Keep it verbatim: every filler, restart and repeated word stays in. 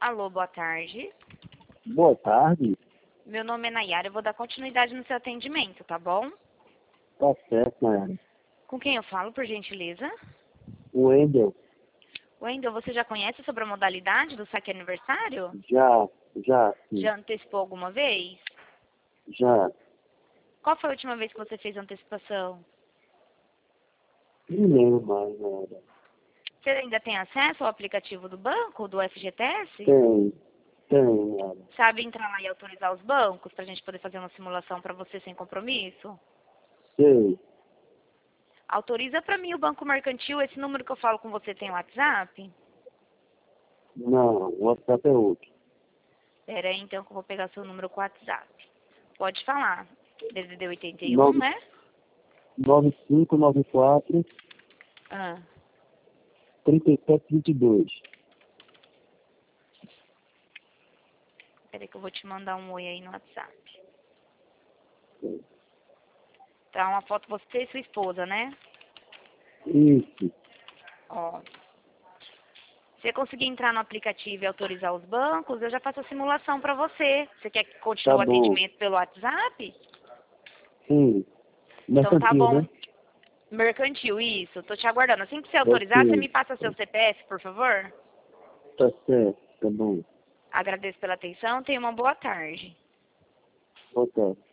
Alô, boa tarde. Boa tarde. Meu nome é Nayara, eu vou dar continuidade no seu atendimento, tá bom? Tá certo, Nayara. Com quem eu falo, por gentileza? O Wendel, Wendel, você já conhece sobre a modalidade do saque aniversário? já, já, sim, Já antecipou alguma vez? já. Qual foi a última vez que você fez antecipação? Não lembro mais, Nayara. Você ainda tem acesso ao aplicativo do banco, do F G T S? Tem, tem, Nayara. Sabe entrar lá e autorizar os bancos para a gente poder fazer uma simulação para você sem compromisso? Sei. Autoriza para mim o Banco Mercantil, esse número que eu falo com você tem WhatsApp? Não, o WhatsApp é outro. Pera aí, então, que eu vou pegar seu número com o WhatsApp. Pode falar. D D D oitenta e um, Nove né? nove cinco nove quatro Ah, trinta e sete vinte e dois. pera aí que eu vou te mandar um oi aí no WhatsApp. Tá, uma foto você e sua esposa, né? Isso, Ó. Se você conseguir entrar no aplicativo e autorizar os bancos, eu já faço a simulação para você. Você quer que continue tá o bom. atendimento pelo WhatsApp? Sim. Então tá Mercantil, bom. né? Mercantil, isso. Tô te aguardando. Assim que você autorizar, você Ok. me passa seu C P F, por favor? Tá certo, tá bom. Agradeço pela atenção. Tenha uma boa tarde. Boa tarde.